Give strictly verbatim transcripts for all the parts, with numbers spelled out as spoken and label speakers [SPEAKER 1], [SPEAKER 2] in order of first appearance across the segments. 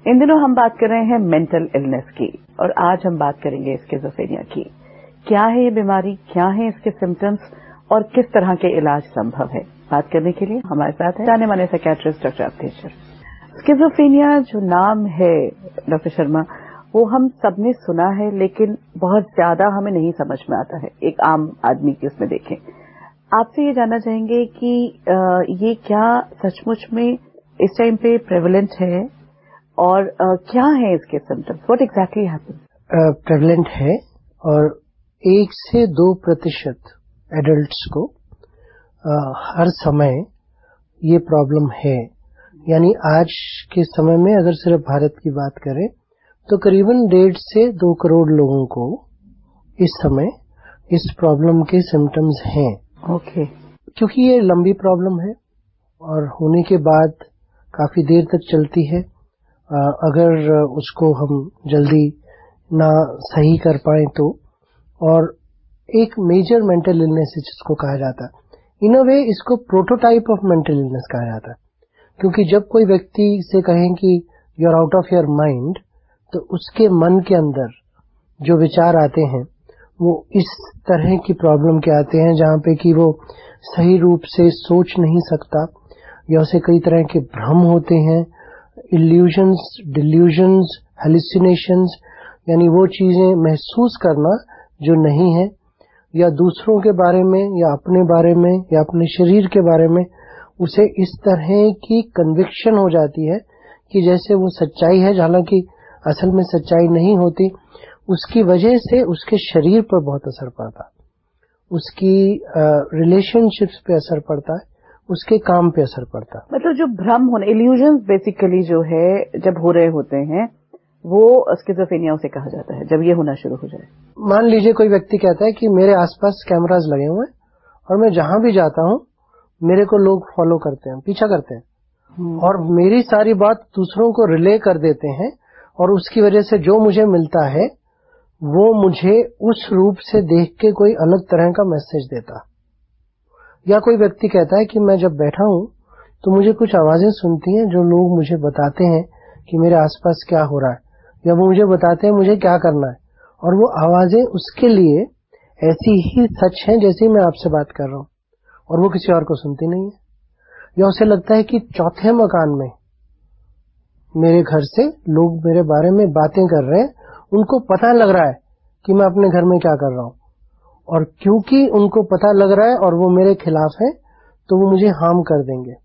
[SPEAKER 1] इन दिनों हम बात कर रहे हैं मेंटल इलनेस की और आज हम बात करेंगे स्किज़ोफ्रेनिया की। क्या है ये बीमारी, क्या है इसके सिम्टम्स और किस तरह के इलाज संभव है। बात करने के लिए हमारे साथ है जाने माने साइकियाट्रिस्ट डॉक्टर अवधेश। स्किज़ोफ्रेनिया जो नाम है डॉक्टर शर्मा, वो हम सबने सुना है लेकिन बहुत ज्यादा हमें नहीं समझ में आता है एक आम आदमी की उसमें देखें। आपसे ये जानना चाहेंगे कि ये क्या सचमुच में इस टाइम पे प्रेवलेंट है और uh, क्या है इसके symptoms, what exactly happens?
[SPEAKER 2] Prevalent है और एक से दो प्रतिशत एडल्ट्स को uh, हर समय ये प्रॉब्लम है। यानी आज के समय में अगर सिर्फ भारत की बात करें तो करीबन डेढ़ से दो करोड़ लोगों को इस समय इस प्रॉब्लम के सिम्टम्स हैं।
[SPEAKER 1] Okay okay.
[SPEAKER 2] क्योंकि ये लंबी प्रॉब्लम है और होने के बाद काफी देर तक चलती है। अगर उसको हम जल्दी ना सही कर पाए तो, और एक मेजर मेंटल इलनेस जिसको कहा जाता है, इन अ वे इसको प्रोटोटाइप ऑफ मेंटल इलनेस कहा जाता है। क्योंकि जब कोई व्यक्ति से कहें कि you are out of your mind, तो उसके मन के अंदर जो विचार आते हैं वो इस तरह की प्रॉब्लम के आते हैं जहां पे कि वो सही रूप से सोच नहीं सकता या उसे कई तरह के भ्रम होते हैं, इल्यूजन्स, डिल्यूजन्स, हेलुसिनेशंस, यानी वो चीजें महसूस करना जो नहीं है, या दूसरों के बारे में या अपने बारे में या अपने शरीर के बारे में उसे इस तरह की कन्विक्शन हो जाती है कि जैसे वो सच्चाई है, हालांकि असल में सच्चाई नहीं होती। उसकी वजह से उसके शरीर पर बहुत असर पड़ता है, उसकी रिलेशनशिप्स पे असर पड़ता है, उसके काम पे असर पड़ता है।
[SPEAKER 1] मतलब जो भ्रम होने, इल्यूजन्स बेसिकली जो है जब हो रहे होते हैं वो स्किज़ोफ्रेनिया उसे कहा जाता है, जब ये होना शुरू हो जाए।
[SPEAKER 2] मान लीजिए कोई व्यक्ति कहता है कि मेरे आसपास कैमरास लगे हुए हैं और मैं जहां भी जाता हूं मेरे को लोग फॉलो करते हैं, पीछा करते हैं और मेरी सारी बात दूसरों को रिले कर देते हैं और उसकी वजह से जो मुझे मिलता है वो मुझे उस रूप से देख के कोई अलग तरह का मैसेज देता। या कोई व्यक्ति कहता है कि मैं जब बैठा हूं तो मुझे कुछ आवाजें सुनती हैं जो लोग मुझे बताते हैं कि मेरे आसपास क्या हो रहा है, या वो मुझे बताते हैं मुझे क्या करना है, और वो आवाजें उसके लिए ऐसी ही सच हैं जैसे मैं आपसे बात कर रहा हूं और वो किसी और को सुनती नहीं है। या उसे लगता है कि चौथे मकान में मेरे घर से लोग मेरे बारे में बातें कर रहे हैं, उनको पता लग रहा है कि मैं अपने घर में क्या कर रहा हूं, और क्योंकि उनको पता लग रहा है और वो मेरे खिलाफ है तो वो मुझे हार्म कर देंगे।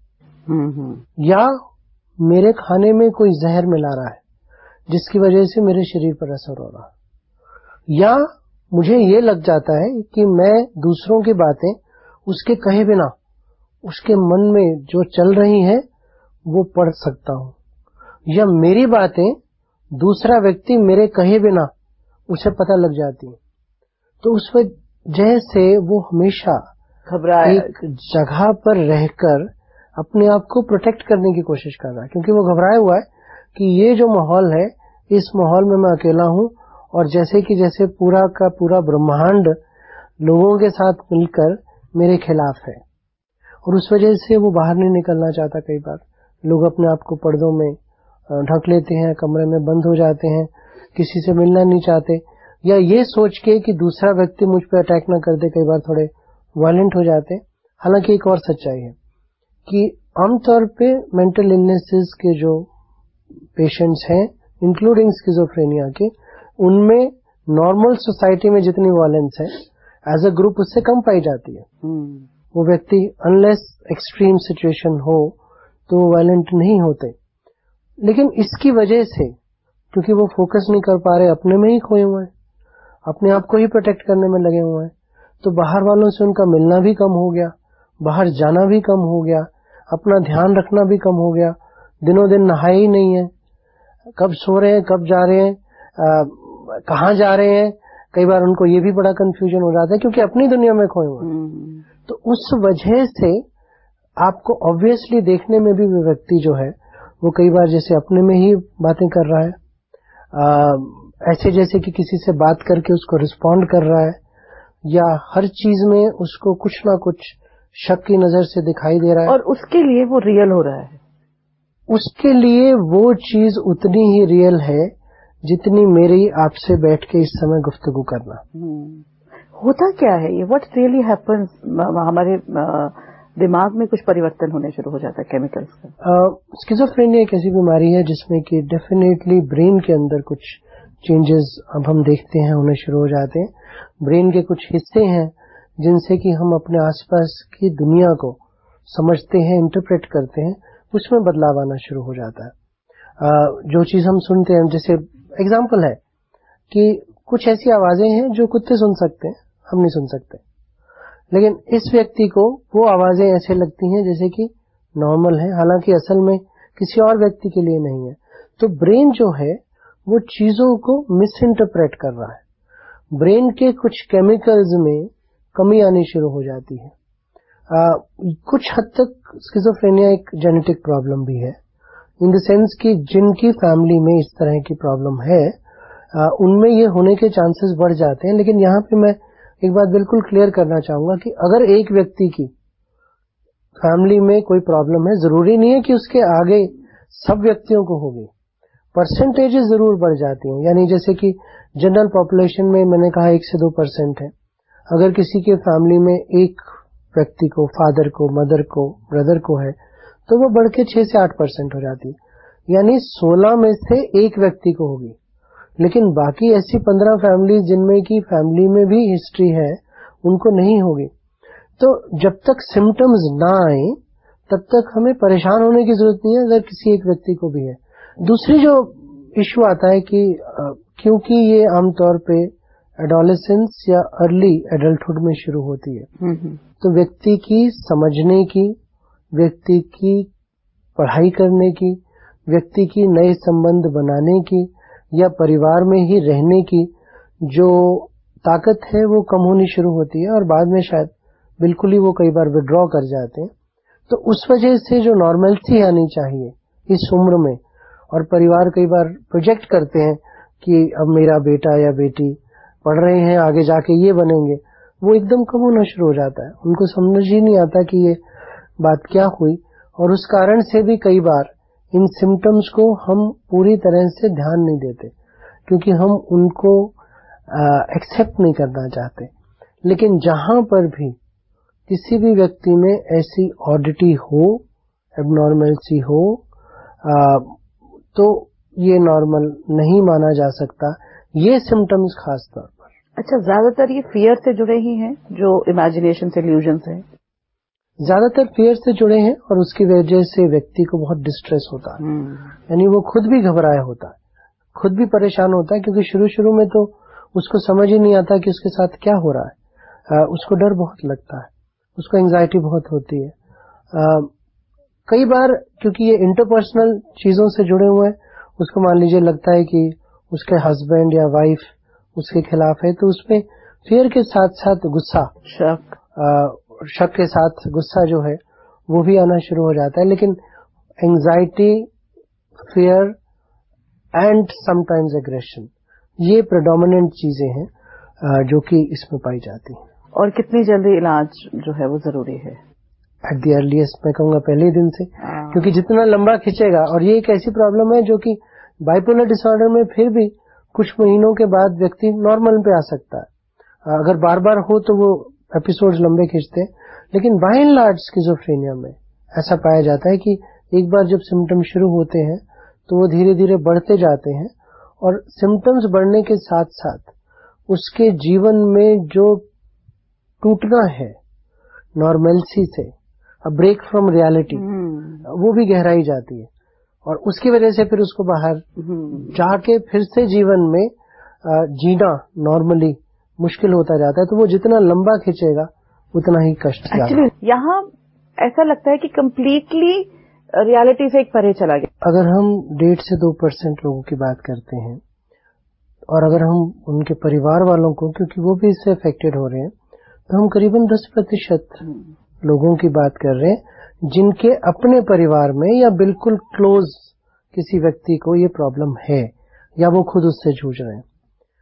[SPEAKER 2] या मेरे खाने में कोई जहर मिला रहा है जिसकी वजह से मेरे शरीर पर असर हो रहा है। या मुझे ये लग जाता है कि मैं दूसरों की बातें उसके कहे बिना उसके मन में जो चल रही हैं वो पढ़ सकता हूं, या मेरी बातें दूसरा व्यक्ति मेरे कहे बिना उसे पता लग जाती है। तो उस वजह से वो हमेशा
[SPEAKER 1] घबराए
[SPEAKER 2] एक जगह पर रहकर अपने आप को प्रोटेक्ट करने की कोशिश कर रहा है, क्योंकि वो घबराया हुआ है कि ये जो माहौल है इस माहौल में मैं अकेला हूं और जैसे कि जैसे पूरा का पूरा ब्रह्मांड लोगों के साथ मिलकर मेरे खिलाफ है, और उस वजह से वो बाहर नहीं निकलना चाहता। कई बार लोग अपने आप को पर्दों में ढक लेते हैं, कमरे में बंद हो जाते हैं, किसी से मिलना नहीं चाहते, या ये सोच के कि दूसरा व्यक्ति मुझ पर अटैक न कर दे, कई बार थोड़े वायलेंट हो जाते हैं। हालांकि एक और सच्चाई है कि आमतौर पे मेंटल इलनेसेस के जो पेशेंट्स हैं, इंक्लूडिंग स्किज़ोफ्रेनिया के, उनमें नॉर्मल सोसाइटी में जितनी वायलेंस है एज अ ग्रुप उससे कम पाई जाती है। hmm. वो व्यक्ति अनलेस एक्सट्रीम सिचुएशन हो तो वो वायलेंट नहीं होते, लेकिन इसकी वजह से क्योंकि वो फोकस नहीं कर पा रहे, अपने में ही खोए हुए हैं, अपने आप को ही प्रोटेक्ट करने में लगे हुए हैं, तो बाहर वालों से उनका मिलना भी कम हो गया, बाहर जाना भी कम हो गया, अपना ध्यान रखना भी कम हो गया, दिनों दिन नहाए ही नहीं है, कब सो रहे हैं, कब जा रहे हैं, कहाँ जा रहे हैं, कई बार उनको ये भी बड़ा कंफ्यूजन हो जाता है क्योंकि अपनी दुनिया में खोए हुए हैं। तो उस वजह से आपको ऑब्वियसली देखने में भी वो व्यक्ति जो है वो कई बार जैसे अपने में ही बातें कर रहा है, आ, ऐसे जैसे कि किसी से बात करके उसको रिस्पॉन्ड कर रहा है, या हर चीज में उसको कुछ ना कुछ शक की नजर से दिखाई दे रहा है,
[SPEAKER 1] और उसके लिए वो रियल हो रहा है।
[SPEAKER 2] उसके लिए वो चीज उतनी ही रियल है जितनी मेरी आपसे बैठ के इस समय गुफ्तगू करना।
[SPEAKER 1] होता क्या है ये, व्हाट रियली हैपेंस? हमारे दिमाग में कुछ परिवर्तन होने शुरू हो जाता है केमिकल्स का।
[SPEAKER 2] स्किज़ोफ्रेनिया एक ऐसी बीमारी है जिसमें कि डेफिनेटली ब्रेन के अंदर कुछ चेंजेस अब हम देखते हैं होने शुरू हो जाते हैं। ब्रेन के कुछ हिस्से हैं जिनसे कि हम अपने आसपास की दुनिया को समझते हैं, इंटरप्रेट करते हैं, उसमें बदलाव आना शुरू हो जाता है। uh, जो चीज हम सुनते हैं, जैसे एग्जाम्पल है कि कुछ ऐसी आवाजें हैं जो कुत्ते सुन सकते हैं, हम नहीं सुन सकते, लेकिन इस व्यक्ति को वो आवाजें ऐसे लगती हैं जैसे कि नॉर्मल है, हालांकि असल में किसी और व्यक्ति के लिए नहीं है। तो ब्रेन जो है वो चीजों को मिस इंटरप्रेट कर रहा है। ब्रेन के कुछ केमिकल्स में कमी आनी शुरू हो जाती है। आ, कुछ हद तक स्किज़ोफ्रेनिया एक जेनेटिक प्रॉब्लम भी है, इन द सेंस कि जिनकी फैमिली में इस तरह की प्रॉब्लम है आ, उनमें ये होने के चांसेस बढ़ जाते हैं। लेकिन यहाँ पे मैं एक बात बिल्कुल क्लियर करना चाहूंगा कि अगर एक व्यक्ति की फैमिली में कोई प्रॉब्लम है, जरूरी नहीं है कि उसके आगे सब व्यक्तियों को होगी। परसेंटेजेस जरूर बढ़ जाती हैं, यानी जैसे कि जनरल पॉपुलेशन में मैंने कहा एक से दो परसेंट है। अगर किसी के फैमिली में एक व्यक्ति को, फादर को, मदर को, ब्रदर को है, तो वो बढ़ के छह से आठ परसेंट हो जाती है, यानी सोलह में से एक व्यक्ति को होगी। लेकिन बाकी ऐसी पंद्रह फैमिली जिनमें की फैमिली में भी हिस्ट्री है, उनको नहीं होगी। तो जब तक सिम्टम्स ना आए तब तक हमें परेशान होने की जरूरत नहीं है अगर किसी एक व्यक्ति को भी है। दूसरी जो इश्यू आता है कि क्योंकि ये आमतौर पे एडोलेसेंस या अर्ली एडल्टहुड में शुरू होती है, तो व्यक्ति की समझने की, व्यक्ति की पढ़ाई करने की, व्यक्ति की नए संबंध बनाने की या परिवार में ही रहने की जो ताकत है वो कम होनी शुरू होती है और बाद में शायद बिल्कुल ही वो कई बार विड्रॉ कर जाते हैं। तो उस वजह से जो नॉर्मलिटी आनी चाहिए इस उम्र में, और परिवार कई बार प्रोजेक्ट करते हैं कि अब मेरा बेटा या बेटी पढ़ रहे हैं, आगे जाके ये बनेंगे, वो एकदम कम होना शुरू हो जाता है। उनको समझ ही नहीं आता कि ये बात क्या हुई, और उस कारण से भी कई बार इन सिम्टम्स को हम पूरी तरह से ध्यान नहीं देते क्योंकि हम उनको एक्सेप्ट नहीं करना चाहते। लेकिन जहां पर भी किसी भी व्यक्ति में ऐसी ऑडिटी हो, एबनॉर्मलसी हो, आ, तो ये नॉर्मल नहीं माना जा सकता, ये सिम्टम्स खास तौर पर।
[SPEAKER 1] अच्छा, ज्यादातर ये फियर से जुड़े ही हैं, जो इमेजिनेशन से इल्यूजन्स हैं?
[SPEAKER 2] ज्यादातर फियर से जुड़े हैं और उसकी वजह से व्यक्ति को बहुत डिस्ट्रेस होता है, यानी वो खुद भी घबराया होता है, खुद भी परेशान होता है, क्योंकि शुरू शुरू में तो उसको समझ ही नहीं आता कि उसके साथ क्या हो रहा है। आ, उसको डर बहुत लगता है, उसको एंजाइटी बहुत होती है। आ, कई बार क्योंकि ये इंटरपर्सनल चीजों से जुड़े हुए हैं, उसको मान लीजिए लगता है कि उसके हस्बैंड या वाइफ उसके खिलाफ है, तो उसमें फियर के साथ साथ गुस्सा, शक शक के साथ गुस्सा जो है वो भी आना शुरू हो जाता है। लेकिन anxiety, fear and sometimes aggression, ये प्रेडोमिनेंट चीजें हैं जो कि इसमें पाई जाती हैं।
[SPEAKER 1] और कितनी जल्दी इलाज जो है वो जरूरी है?
[SPEAKER 2] एट दी अर्लीस्ट मैं कहूंगा पहले ही दिन से, क्योंकि जितना लंबा खिंचेगा, और ये एक ऐसी प्रॉब्लम है जो कि बाइपोलर डिसऑर्डर में फिर भी कुछ महीनों के बाद व्यक्ति नॉर्मल पे आ सकता है। अगर बार बार हो तो वो एपिसोड्स लंबे खींचते हैं, लेकिन बाय एंड लार्ज स्किज़ोफ्रेनिया में ऐसा पाया जाता है कि एक बार जब सिम्टम्स शुरू होते हैं तो वो धीरे धीरे बढ़ते जाते हैं, और सिम्टम्स बढ़ने के साथ साथ उसके जीवन में जो टूटना है नॉर्मलसी से, अ ब्रेक फ्रॉम रियलिटी, वो भी गहराई जाती है, और उसकी वजह से फिर उसको बाहर जाके फिर से जीवन में जीना नॉर्मली मुश्किल होता जाता है। तो वो जितना लंबा खींचेगा उतना ही कष्ट ज्यादा।
[SPEAKER 1] एक्चुअली यहाँ ऐसा लगता है कि कंप्लीटली रियलिटी से एक परे चला गया।
[SPEAKER 2] अगर हम डेढ़ से दो परसेंट लोगों की बात करते हैं, और अगर हम उनके परिवार वालों को, क्योंकि वो भी इससे अफेक्टेड हो रहे हैं, तो हम करीबन दस प्रतिशत लोगों की बात कर रहे हैं जिनके अपने परिवार में या बिल्कुल क्लोज किसी व्यक्ति को ये प्रॉब्लम है या वो खुद उससे जूझ रहे हैं।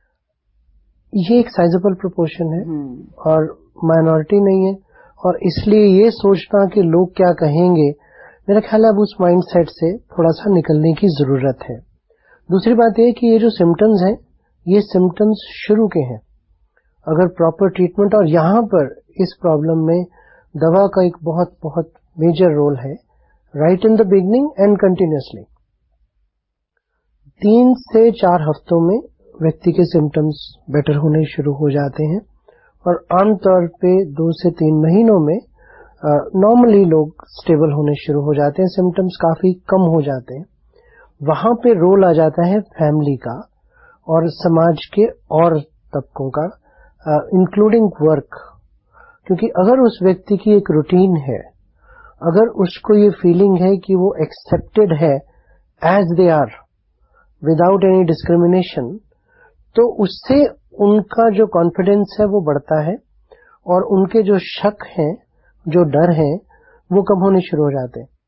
[SPEAKER 2] ये एक साइजेबल प्रोपोर्शन है और माइनॉरिटी नहीं है, और इसलिए ये सोचना कि लोग क्या कहेंगे मेरा ख्याल है अब उस माइंडसेट से थोड़ा सा निकलने की जरूरत है। दूसरी बात यह कि ये जो सिम्टम्स हैं, ये सिम्टम्स शुरू के हैं। अगर प्रॉपर ट्रीटमेंट, और यहां पर इस प्रॉब्लम में दवा का एक बहुत बहुत मेजर रोल है, right in the beginning and continuously. तीन से चार हफ्तों में व्यक्ति के सिम्टम्स बेटर होने शुरू हो जाते हैं और आमतौर पे दो से तीन महीनों में नॉर्मली uh, लोग स्टेबल होने शुरू हो जाते हैं, सिम्टम्स काफी कम हो जाते हैं। वहां पे रोल आ जाता है फैमिली का और समाज के और तबकों का, इंक्लूडिंग uh, वर्क। क्योंकि अगर उस व्यक्ति की एक रूटीन है, अगर उसको ये फीलिंग है कि वो एक्सेप्टेड है as they are without any discrimination, तो उससे उनका जो कॉन्फिडेंस है वो बढ़ता है और उनके जो शक हैं, जो डर हैं, वो कम होने शुरू हो जाते हैं।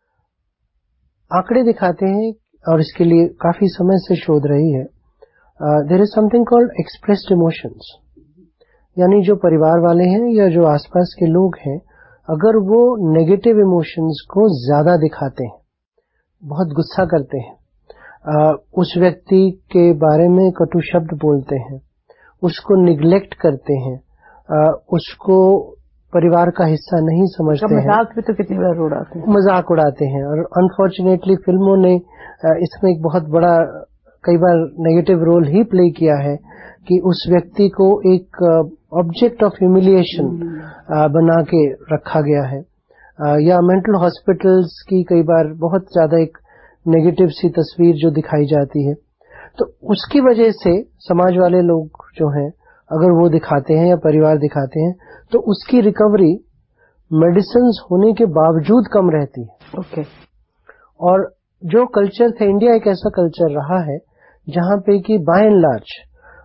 [SPEAKER 2] आंकड़े दिखाते हैं, और इसके लिए काफी समय से शोध रही है, there is something called expressed emotions. यानी जो परिवार वाले हैं या जो आसपास के लोग हैं, अगर वो नेगेटिव इमोशंस को ज्यादा दिखाते हैं, बहुत गुस्सा करते हैं, आ, उस व्यक्ति के बारे में कटु शब्द बोलते हैं, उसको निग्लेक्ट करते हैं, आ, उसको परिवार का हिस्सा नहीं समझते हैं,
[SPEAKER 1] मजाक भी तो कितनी बार उड़ाते हैं
[SPEAKER 2] मजाक उड़ाते हैं। और अनफॉर्चुनेटली फिल्मों ने इसमें एक बहुत बड़ा कई बार नेगेटिव रोल ही प्ले किया है कि उस व्यक्ति को एक ऑब्जेक्ट ऑफ ह्यूमिलिएशन बना के रखा गया है। या मेंटल हॉस्पिटल्स की कई बार बहुत ज्यादा एक नेगेटिव सी तस्वीर जो दिखाई जाती है, तो उसकी वजह से समाज वाले लोग जो हैं, अगर वो दिखाते हैं या परिवार दिखाते हैं, तो उसकी रिकवरी मेडिसिन्स होने के बावजूद कम रहती है।
[SPEAKER 1] Okay okay.
[SPEAKER 2] और जो कल्चर था, इंडिया एक ऐसा कल्चर रहा है जहां पे कि बाय एंड लार्ज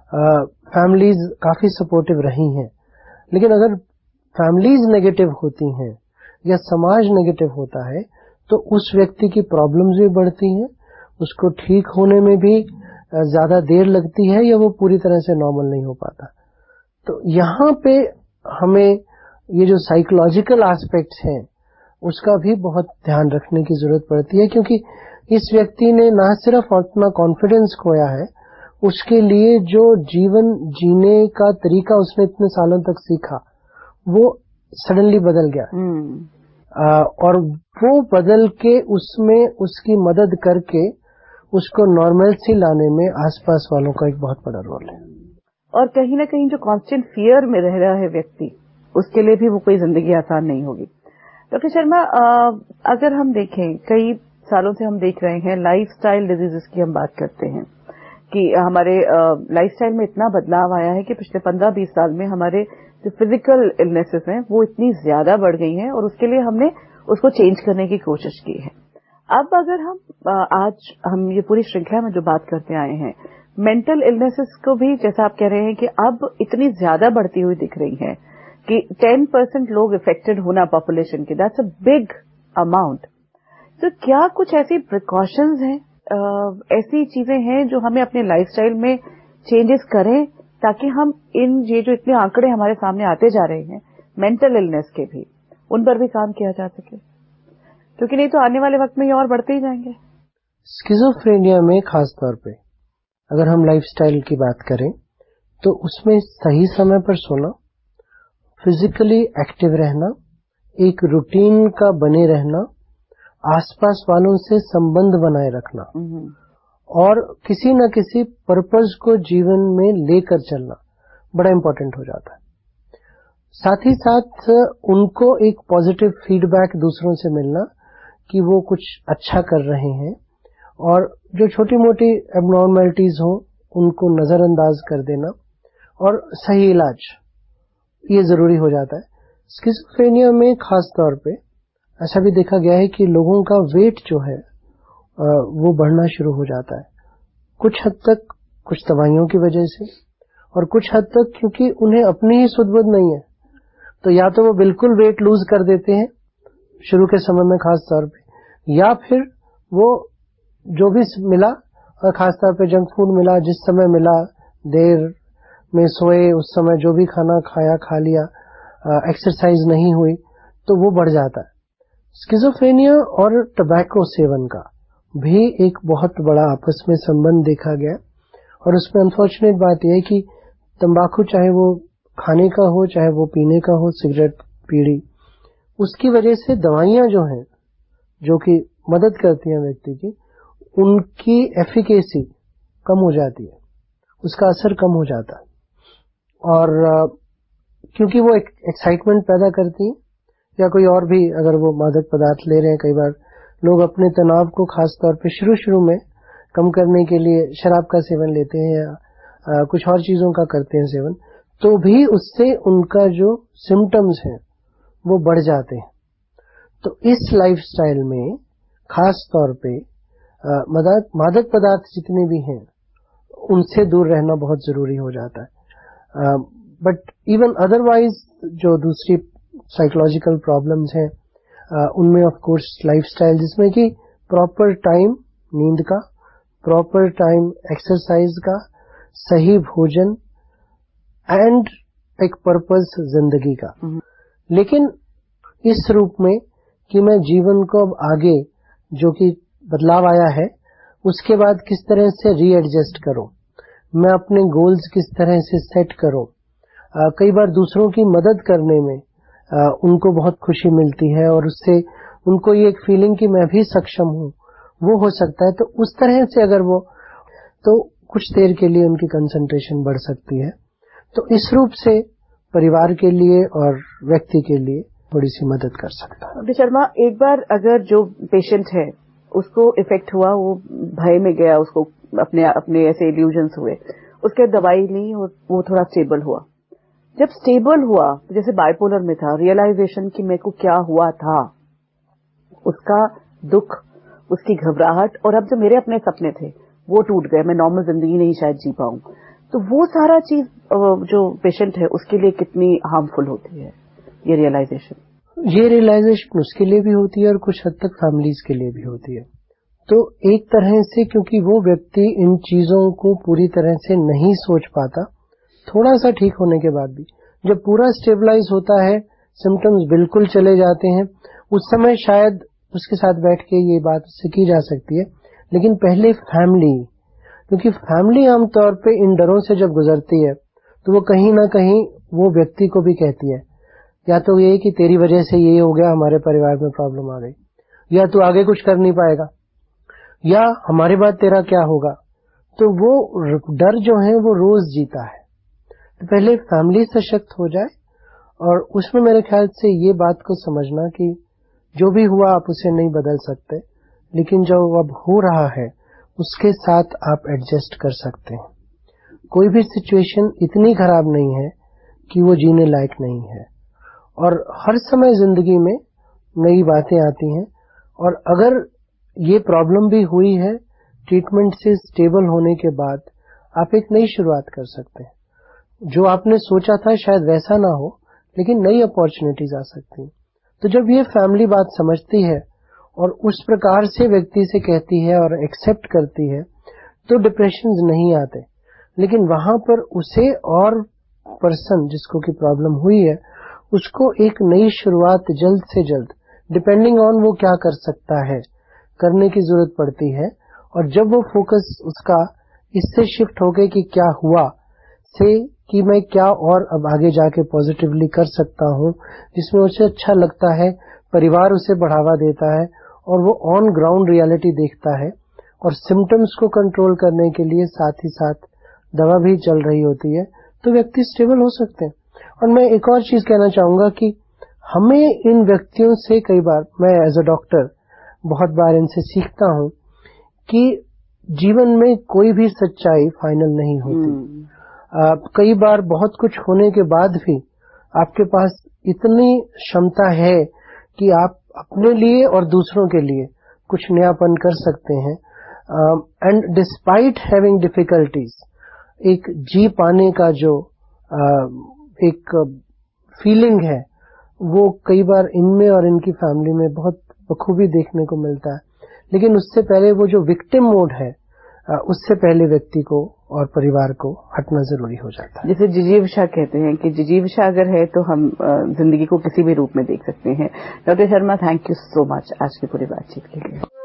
[SPEAKER 2] फैमिलीज काफी सपोर्टिव रही हैं। लेकिन अगर फैमिलीज नेगेटिव होती हैं या समाज नेगेटिव होता है, तो उस व्यक्ति की प्रॉब्लम्स भी बढ़ती हैं, उसको ठीक होने में भी ज्यादा देर लगती है या वो पूरी तरह से नॉर्मल नहीं हो पाता। तो यहाँ पे हमें ये जो साइकोलॉजिकल एस्पेक्ट्स हैं उसका भी बहुत ध्यान रखने की जरूरत पड़ती है, क्योंकि इस व्यक्ति ने ना सिर्फ अपना कॉन्फिडेंस खोया है, उसके लिए जो जीवन जीने का तरीका उसने इतने सालों तक सीखा वो सडनली बदल गया।
[SPEAKER 1] hmm.
[SPEAKER 2] आ, और वो बदल के उसमें उसकी मदद करके उसको नॉर्मलसी लाने में आसपास वालों का एक बहुत बड़ा रोल है।
[SPEAKER 1] और कहीं ना कहीं जो कांस्टेंट फियर में रह रहा है व्यक्ति, उसके लिए भी वो कोई जिंदगी आसान नहीं होगी। डॉक्टर शर्मा, अगर हम देखें, कई सालों से हम देख रहे हैं लाइफस्टाइल डिजीजेस की हम बात करते हैं कि हमारे लाइफस्टाइल में इतना बदलाव आया है कि पिछले पंद्रह बीस साल में हमारे जो फिजिकल इलनेसेस हैं वो इतनी ज्यादा बढ़ गई हैं और उसके लिए हमने उसको चेंज करने की कोशिश की है। अब अगर हम आज हम ये पूरी श्रृंखला में जो बात करते आए हैं, मेंटल इलनेसेस को भी जैसा आप कह रहे हैं कि अब इतनी ज्यादा बढ़ती हुई दिख रही है कि टेन परसेंट लोग इफेक्टेड होना पॉपुलेशन के, दैट्स अ बिग अमाउंट। तो क्या कुछ ऐसी प्रिकॉशंस हैं, ऐसी चीजें हैं जो हमें अपने लाइफस्टाइल में चेंजेस करें ताकि हम इन ये जो इतने आंकड़े हमारे सामने आते जा रहे हैं मेंटल इलनेस के भी, उन पर भी काम किया जा सके? क्योंकि नहीं तो आने वाले वक्त में ये और बढ़ते ही जाएंगे।
[SPEAKER 2] स्किज़ोफ्रेनिया में खास तौर पे अगर हम लाइफस्टाइल की बात करें तो उसमें सही समय पर सोना, फिजिकली एक्टिव रहना, एक रूटीन का बने रहना, आसपास वालों से संबंध बनाए रखना और किसी न किसी पर्पस को जीवन में लेकर चलना बड़ा इंपॉर्टेंट हो जाता है। साथ ही साथ उनको एक पॉजिटिव फीडबैक दूसरों से मिलना कि वो कुछ अच्छा कर रहे हैं, और जो छोटी मोटी एबनॉर्मलिटीज हो उनको नजरअंदाज कर देना और सही इलाज, ये जरूरी हो जाता है। स्किज़ोफ्रेनिया में खास तौर पे ऐसा भी देखा गया है कि लोगों का वेट जो है वो बढ़ना शुरू हो जाता है, कुछ हद तक कुछ दवाइयों की वजह से और कुछ हद तक क्योंकि उन्हें अपनी ही सुध-बुध नहीं है। तो या तो वो बिल्कुल वेट लूज कर देते हैं शुरू के समय में खास तौर पे, या फिर वो जो भी मिला, और खास तौर पे जंक फूड मिला, जिस समय मिला, देर में सोए, उस समय जो भी खाना खाया खा लिया, एक्सरसाइज नहीं हुई, तो वो बढ़ जाता है। स्किज़ोफ्रेनिया और टबैको सेवन का भी एक बहुत बड़ा आपस में संबंध देखा गया और उसमें अनफॉर्चुनेट बात यह है कि तंबाकू चाहे वो खाने का हो चाहे वो पीने का हो, सिगरेट बीड़ी, उसकी वजह से दवाइयां जो हैं जो कि मदद करती हैं व्यक्ति की, उनकी एफिकेसी कम हो जाती है, उसका असर कम हो जाता है। और क्योंकि वो एक एक्साइटमेंट पैदा करती है, या कोई और भी अगर वो मादक पदार्थ ले रहे हैं, कई बार लोग अपने तनाव को खास तौर पे शुरू शुरू में कम करने के लिए शराब का सेवन लेते हैं या आ, कुछ और चीजों का करते हैं सेवन, तो भी उससे उनका जो सिम्टम्स हैं वो बढ़ जाते हैं। तो इस लाइफस्टाइल में खास तौर पे मादक पदार्थ जितने भी हैं उनसे दूर रहना बहुत जरूरी हो जाता है। बट इवन अदरवाइज जो दूसरी साइकोलॉजिकल प्रॉब्लम्स हैं उनमें ऑफ कोर्स लाइफस्टाइल, जिसमें कि प्रॉपर टाइम नींद का, प्रॉपर टाइम एक्सरसाइज का, सही भोजन एंड एक पर्पस जिंदगी का। लेकिन इस रूप में कि मैं जीवन को अब आगे जो कि बदलाव आया है उसके बाद किस तरह से रीएडजस्ट करूं, मैं अपने गोल्स किस तरह से सेट करूं। आ, कई बार दूसरों की मदद करने में आ, उनको बहुत खुशी मिलती है और उससे उनको ये एक फीलिंग कि मैं भी सक्षम हूं वो हो सकता है। तो उस तरह से अगर वो, तो कुछ देर के लिए उनकी कंसंट्रेशन बढ़ सकती है। तो इस रूप से परिवार के लिए और व्यक्ति के लिए थोड़ी सी मदद कर सकता है।
[SPEAKER 1] डॉक्टर शर्मा, एक बार अगर जो पेशेंट है उसको इफेक्ट हुआ, वो भय में गया, उसको अपने अपने ऐसे इल्यूजन्स हुए, उसके दवाई ली और वो थोड़ा स्टेबल हुआ। जब स्टेबल हुआ, जैसे बाइपोलर में था, रियलाइजेशन कि मेरे को क्या हुआ था, उसका दुख, उसकी घबराहट, और अब जो मेरे अपने सपने थे वो टूट गए, मैं नॉर्मल जिंदगी नहीं शायद जी पाऊं, तो वो सारा चीज जो पेशेंट है उसके लिए कितनी हार्मफुल होती है ये रियलाइजेशन।
[SPEAKER 2] ये रियलाइजेशन उसके लिए भी होती है और कुछ हद तक फैमिलीज के लिए भी होती है। तो एक तरह से क्योंकि वो व्यक्ति इन चीजों को पूरी तरह से नहीं सोच पाता, थोड़ा सा ठीक होने के बाद भी जब पूरा स्टेबलाइज होता है, सिम्टम्स बिल्कुल चले जाते हैं, उस समय शायद उसके साथ बैठ के ये बात उससे की जा सकती है। लेकिन पहले फैमिली, क्योंकि फैमिली आमतौर पे इन डरों से जब गुजरती है तो वो कहीं ना कहीं वो व्यक्ति को भी कहती है, या तो ये कि तेरी वजह से ये हो गया, हमारे परिवार में प्रॉब्लम आ गई, या तू आगे कुछ कर नहीं पाएगा, या हमारे बाद तेरा क्या होगा। तो वो डर जो है वो रोज जीता है। तो पहले फैमिली सशक्त हो जाए और उसमें मेरे ख्याल से ये बात को समझना कि जो भी हुआ आप उसे नहीं बदल सकते, लेकिन जो अब हो रहा है उसके साथ आप एडजस्ट कर सकते हैं। कोई भी सिचुएशन इतनी खराब नहीं है कि वो जीने लायक नहीं है, और हर समय जिंदगी में नई बातें आती हैं। और अगर ये प्रॉब्लम भी हुई है, ट्रीटमेंट से स्टेबल होने के बाद आप एक नई शुरुआत कर सकते हैं। जो आपने सोचा था शायद वैसा ना हो, लेकिन नई अपॉर्चुनिटीज आ सकती हैं। तो जब ये फैमिली बात समझती है और उस प्रकार से व्यक्ति से कहती है और एक्सेप्ट करती है, तो डिप्रेशन नहीं आते। लेकिन वहां पर उसे और पर्सन जिसको की प्रॉब्लम हुई है उसको एक नई शुरुआत जल्द से जल्द, डिपेंडिंग ऑन वो क्या कर सकता है, करने की जरूरत पड़ती है। और जब वो फोकस उसका इससे शिफ्ट हो गए कि क्या हुआ से कि मैं क्या और अब आगे जाके पॉजिटिवली कर सकता हूं, जिसमें उसे अच्छा लगता है, परिवार उसे बढ़ावा देता है और वो ऑन ग्राउंड रियलिटी देखता है, और सिम्टम्स को कंट्रोल करने के लिए साथ ही साथ दवा भी चल रही होती है, तो व्यक्ति स्टेबल हो सकते हैं। और मैं एक और चीज कहना चाहूंगा कि हमें इन व्यक्तियों से, कई बार मैं एज अ डॉक्टर बहुत बार इनसे सीखता हूं कि जीवन में कोई भी सच्चाई फाइनल नहीं होती। आ, कई बार बहुत कुछ होने के बाद भी आपके पास इतनी क्षमता है कि आप अपने लिए और दूसरों के लिए कुछ नयापन कर सकते हैं। एंड डिस्पाइट हैविंग डिफिकल्टीज, एक जी पाने का जो uh, एक फीलिंग है वो कई बार इनमें और इनकी फैमिली में बहुत बखूबी देखने को मिलता है। लेकिन उससे पहले वो जो विक्टिम मोड है, uh, उससे पहले व्यक्ति को और परिवार को हटना जरूरी हो जाता है।
[SPEAKER 1] जैसे जिजीविषा कहते हैं कि जिजीविषा अगर है तो हम जिंदगी को किसी भी रूप में देख सकते हैं। Doctor Sharma, thank you so much आज की पूरी बातचीत के लिए।